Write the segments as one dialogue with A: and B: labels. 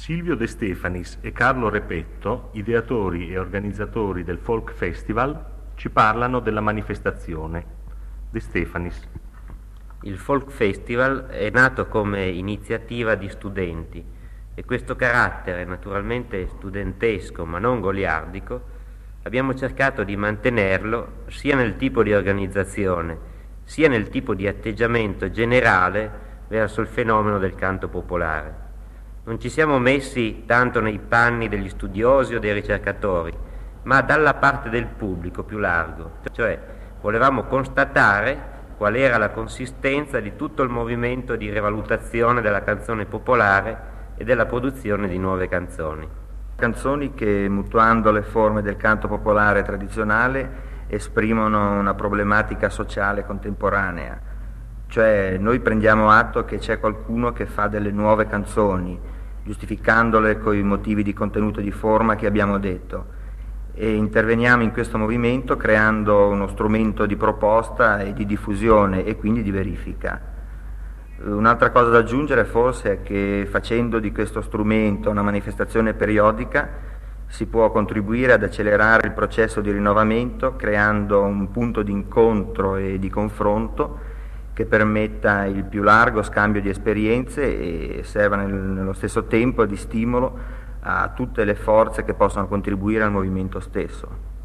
A: Silvio De Stefanis e Carlo Repetto, ideatori e organizzatori del Folk Festival, ci parlano della manifestazione. De Stefanis.
B: Il Folk Festival è nato come iniziativa di studenti e questo carattere naturalmente studentesco ma non goliardico abbiamo cercato di mantenerlo sia nel tipo di organizzazione sia nel tipo di atteggiamento generale verso il fenomeno del canto popolare. Non ci siamo messi tanto nei panni degli studiosi o dei ricercatori, ma dalla parte del pubblico più largo, cioè volevamo constatare qual era la consistenza di tutto il movimento di rivalutazione della canzone popolare e della produzione di nuove canzoni.
C: Canzoni che, mutuando le forme del canto popolare tradizionale, esprimono una problematica sociale contemporanea. Cioè noi prendiamo atto che c'è qualcuno che fa delle nuove canzoni, giustificandole con i motivi di contenuto e di forma che abbiamo detto, e interveniamo in questo movimento creando uno strumento di proposta e di diffusione e quindi di verifica. Un'altra cosa da aggiungere forse è che facendo di questo strumento una manifestazione periodica si può contribuire ad accelerare il processo di rinnovamento creando un punto di incontro e di confronto che permetta il più largo scambio di esperienze e serva nello stesso tempo di stimolo a tutte le forze che possono contribuire al movimento stesso.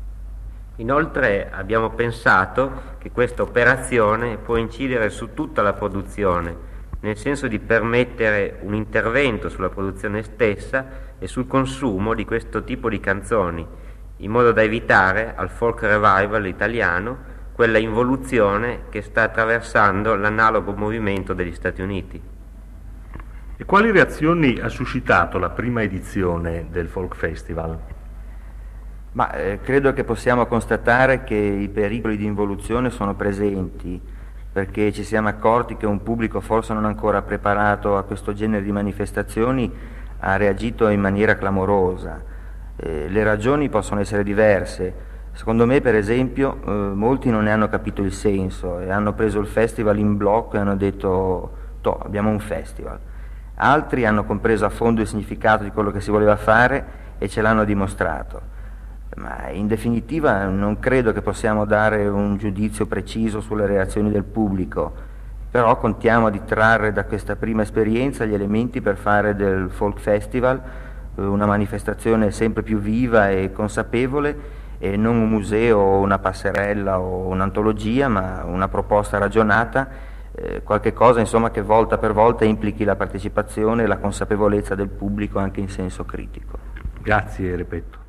B: Inoltre abbiamo pensato che questa operazione può incidere su tutta la produzione, nel senso di permettere un intervento sulla produzione stessa e sul consumo di questo tipo di canzoni, in modo da evitare al folk revival italiano quella involuzione che sta attraversando l'analogo movimento degli Stati Uniti.
A: E quali reazioni ha suscitato la prima edizione del Folk Festival?
C: Credo che possiamo constatare che i pericoli di involuzione sono presenti, perché ci siamo accorti che un pubblico forse non ancora preparato a questo genere di manifestazioni ha reagito in maniera clamorosa. Le ragioni possono essere diverse. Secondo me, per esempio, molti non ne hanno capito il senso e hanno preso il festival in blocco e hanno detto abbiamo un festival. Altri hanno compreso a fondo il significato di quello che si voleva fare e ce l'hanno dimostrato. Ma in definitiva non credo che possiamo dare un giudizio preciso sulle reazioni del pubblico, però contiamo di trarre da questa prima esperienza gli elementi per fare del Folk Festival una manifestazione sempre più viva e consapevole, e non un museo o una passerella o un'antologia, ma una proposta ragionata, qualche cosa insomma che volta per volta implichi la partecipazione e la consapevolezza del pubblico anche in senso critico.
A: Grazie, Repetto.